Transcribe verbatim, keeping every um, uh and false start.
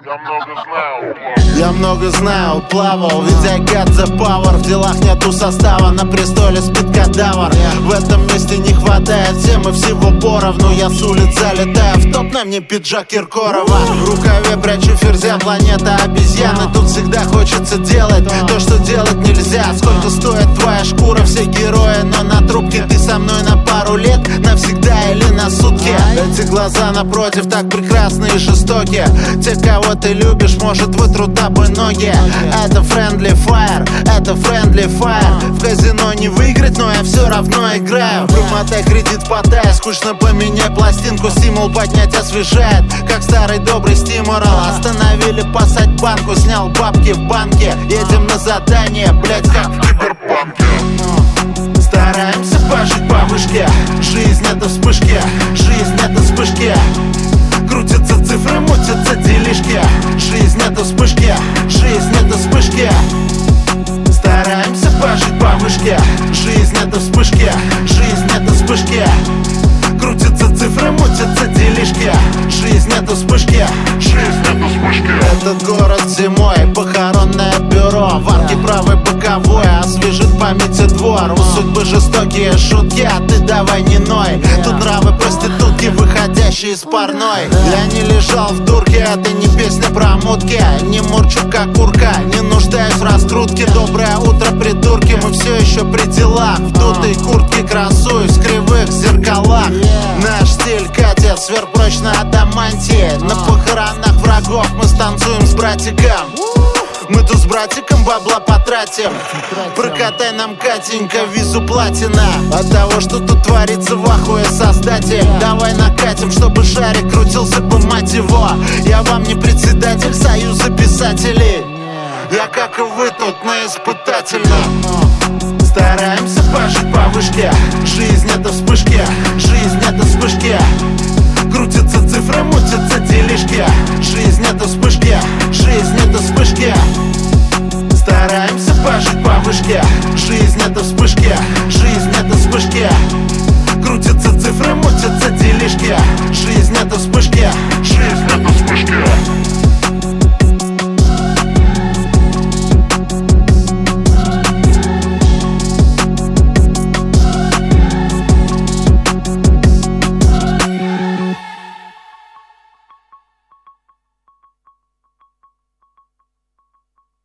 Я много знаю, Я много знаю, плавал, ведь I got the power. В делах нету состава, на престоле спит кадавр. В этом месте не хватает темы, всего поровну. Я с улиц залетаю в топ, на мне пиджак Киркорова. В рукаве прячу ферзя, планета обезьяны. Тут всегда хочется делать то, что делать нельзя. Сколько стоит твоя шкура, все герои, но на трубке. Ты со мной на пару лет, навсегда или на сутки. Эти глаза напротив так прекрасны и жестоки. Те, кого ты любишь, может вытрут тобой ноги. Это friendly fire, это friendly fire. В казино не выиграть, но я все равно играю. Промотай кредит, потай, скучно поменяй пластинку. Стимул поднять освежает, как старый добрый стимурал. Остановили пасать банку, снял бабки в банке. Едем на задание, блять, как в киберпанке. Стараемся пожить по вышке. Жизнь это вспышки, жизнь это вспышки. Крутятся цифры, мутятся делишки. Жизнь это вспышки, жизнь это вспышки. Стараемся пожить по вышке. Жизнь это вспышки, жизнь это вспышки. Крутятся цифры, мутятся делишки. Жизнь это вспышки, жизнь это вспышки. Этот город зимой, похоронное бюро. В арке правой боковой освежит в памяти двор. У судьбы жестокие шутки, а ты давай не ной. Тут нравы проститутки, выходящие из парной. Я не лежал в дурке, это не песня про мутки. Не мурчу как курка, не нуждаюсь в раскрутке. Доброе утро, придурки, мы все еще при делах. В дутой куртке красуюсь в кривых зеркалах. Наш стиль катит сверхпрочно адамантии. На похоронах врагов мы станцуем с братиком. Мы тут с братиком бабла потратим. Прокатай нам, Катенька, визу платина. От того, что тут творится, в ахуе создатель. Давай накатим, чтобы шарик крутился бы, мать его. Я вам не председатель союза писателей. Я, как и вы, тут на испытательном. Стараемся пожить по вышке. Жизнь это вспышки, жизнь это вспышки. Крутятся цифры, мутятся делишки. Жизнь это вспышки, жизнь это вспышки.